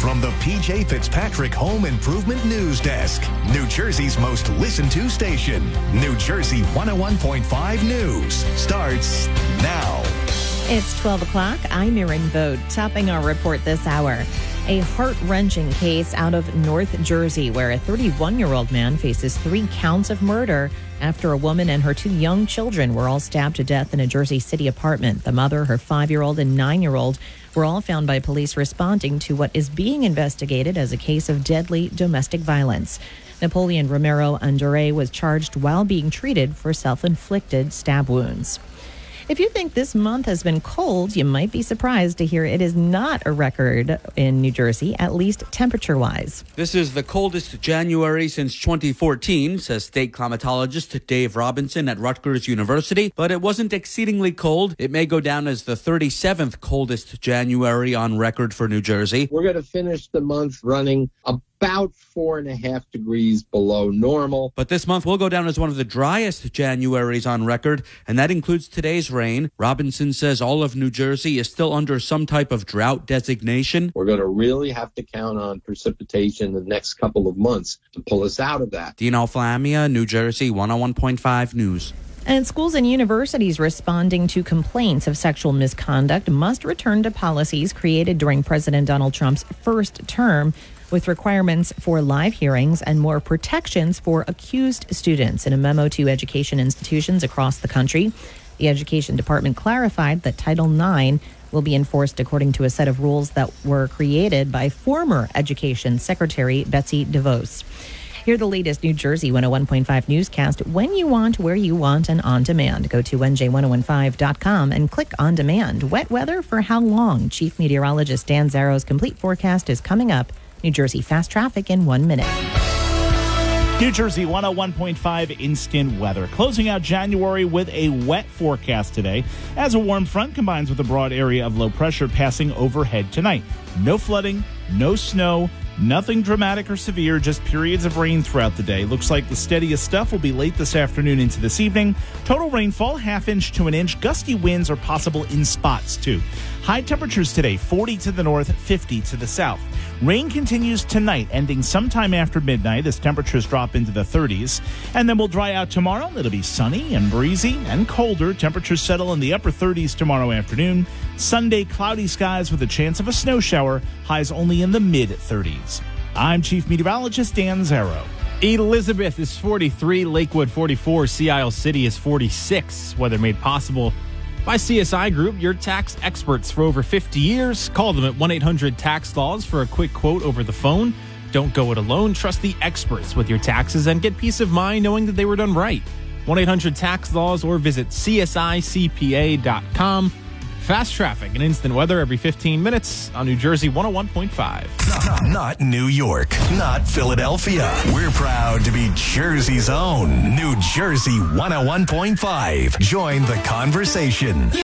from the PJ Fitzpatrick Home Improvement News Desk, New Jersey's most listened to station. New Jersey 101.5 News starts now. It's 12 o'clock. I'm Erin Vogt. Topping our report this hour, a heart-wrenching case out of North Jersey where a 31-year-old man faces 3 counts of murder after a woman and her 2 young children were all stabbed to death in a Jersey City apartment. The mother, her 5-year-old and 9-year-old were all found by police responding to what is being investigated as a case of deadly domestic violence. Napoleon Romero Andure was charged while being treated for self-inflicted stab wounds. If you think this month has been cold, you might be surprised to hear it is not a record in New Jersey, at least temperature-wise. This is the coldest January since 2014, says state climatologist Dave Robinson at Rutgers University. But it wasn't exceedingly cold. It may go down as the 37th coldest January on record for New Jersey. We're going to finish the month running about 4.5 degrees below normal. But this month will go down as one of the driest Januaries on record, and that includes today's rain. Robinson says all of New Jersey is still under some type of drought designation. We're going to really have to count on precipitation the next couple of months to pull us out of that. Dean Alflamia, New Jersey 101.5 News. And schools and universities responding to complaints of sexual misconduct must return to policies created during President Donald Trump's first term, with requirements for live hearings and more protections for accused students. In a memo to education institutions across the country, the Education Department clarified that Title IX will be enforced according to a set of rules that were created by former Education Secretary Betsy DeVos. Hear the latest New Jersey 101.5 newscast when you want, where you want, and on demand. Go to NJ1015.com and click on demand. Wet weather for how long? Chief Meteorologist Dan Zarrow's complete forecast is coming up. New Jersey Fast Traffic in 1 minute. New Jersey 101.5 instant weather. Closing out January with a wet forecast today as a warm front combines with a broad area of low pressure passing overhead tonight. No flooding, no snow, nothing dramatic or severe, just periods of rain throughout the day. Looks like the steadiest stuff will be late this afternoon into this evening. Total rainfall, 1/2 inch to 1 inch. Gusty winds are possible in spots, too. High temperatures today, 40 to the north, 50 to the south. Rain continues tonight, ending sometime after midnight as temperatures drop into the 30s. And then we'll dry out tomorrow. It'll be sunny and breezy and colder. Temperatures settle in the upper 30s tomorrow afternoon. Sunday, cloudy skies with a chance of a snow shower. Highs only in the mid-30s. I'm Chief Meteorologist Dan Zarrow. Elizabeth is 43, Lakewood 44, Sea Isle City is 46. Weather made possible by CSI Group, your tax experts for over 50 years. Call them at 1-800-TAX-LAWS for a quick quote over the phone. Don't go it alone. Trust the experts with your taxes and get peace of mind knowing that they were done right. 1-800-TAX-LAWS or visit CSICPA.com. Fast traffic and instant weather every 15 minutes on New Jersey 101.5. Not New York, not Philadelphia. We're proud to be Jersey's own New Jersey 101.5. Join the conversation.